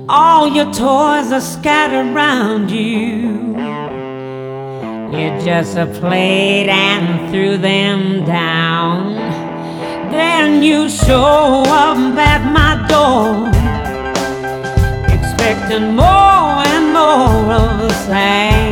All your toys are scattered around you. You just played and threw them down. Then you show up at my door, expecting more and more of the same.